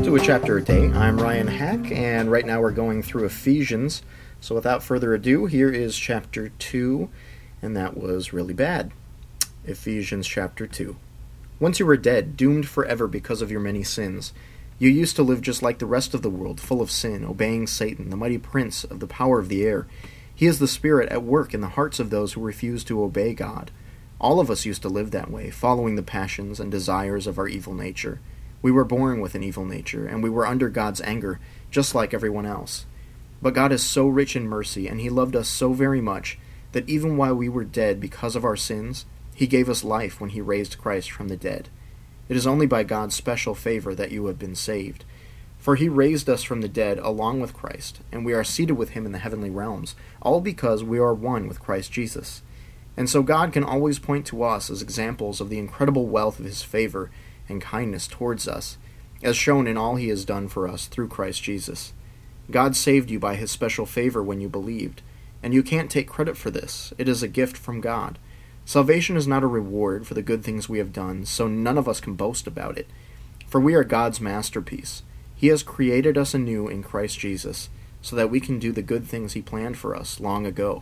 To a chapter a day. I'm Ryan Hack, and right now we're going through Ephesians. So without further ado, here is chapter 2, and that was really bad. Ephesians chapter 2. Once you were dead, doomed forever because of your many sins, you used to live just like the rest of the world, full of sin, obeying Satan, the mighty prince of the power of the air. He is the spirit at work in the hearts of those who refuse to obey God. All of us used to live that way, following the passions and desires of our evil nature. We were born with an evil nature, and we were under God's anger, just like everyone else. But God is so rich in mercy, and He loved us so very much, that even while we were dead because of our sins, He gave us life when He raised Christ from the dead. It is only by God's special favor that you have been saved. For He raised us from the dead along with Christ, and we are seated with Him in the heavenly realms, all because we are one with Christ Jesus. And so God can always point to us as examples of the incredible wealth of His favor and kindness towards us, as shown in all He has done for us through Christ Jesus. God saved you by His special favor when you believed, and you can't take credit for this. It is a gift from God. Salvation is not a reward for the good things we have done, so none of us can boast about it. For we are God's masterpiece. He has created us anew in Christ Jesus, so that we can do the good things He planned for us long ago.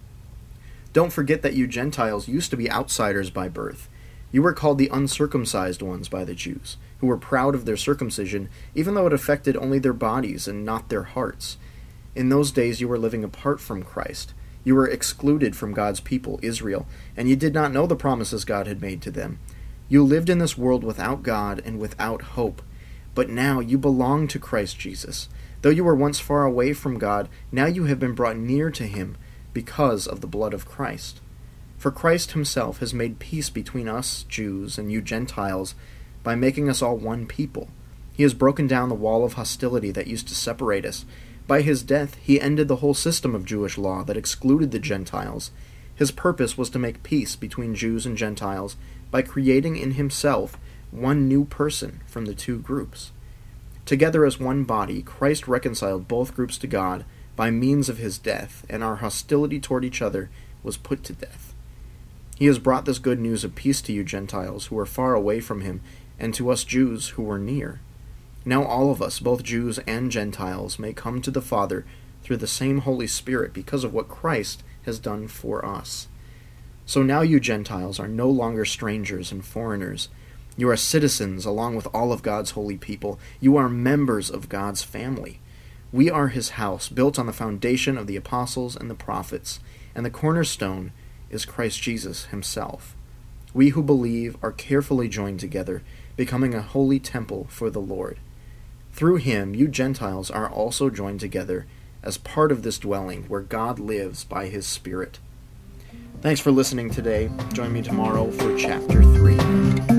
Don't forget that you Gentiles used to be outsiders by birth. You were called the uncircumcised ones by the Jews, who were proud of their circumcision, even though it affected only their bodies and not their hearts. In those days you were living apart from Christ. You were excluded from God's people, Israel, and you did not know the promises God had made to them. You lived in this world without God and without hope. But now you belong to Christ Jesus. Though you were once far away from God, now you have been brought near to Him because of the blood of Christ. For Christ Himself has made peace between us, Jews, and you Gentiles, by making us all one people. He has broken down the wall of hostility that used to separate us. By His death, He ended the whole system of Jewish law that excluded the Gentiles. His purpose was to make peace between Jews and Gentiles by creating in Himself one new person from the two groups. Together as one body, Christ reconciled both groups to God by means of His death, and our hostility toward each other was put to death. He has brought this good news of peace to you Gentiles who are far away from Him, and to us Jews who are near. Now all of us, both Jews and Gentiles, may come to the Father through the same Holy Spirit because of what Christ has done for us. So now you Gentiles are no longer strangers and foreigners. You are citizens along with all of God's holy people. You are members of God's family. We are His house, built on the foundation of the apostles and the prophets, and the cornerstone is Christ Jesus Himself. We who believe are carefully joined together, becoming a holy temple for the Lord. Through Him, you Gentiles are also joined together as part of this dwelling where God lives by His Spirit. Thanks for listening today. Join me tomorrow for chapter 3.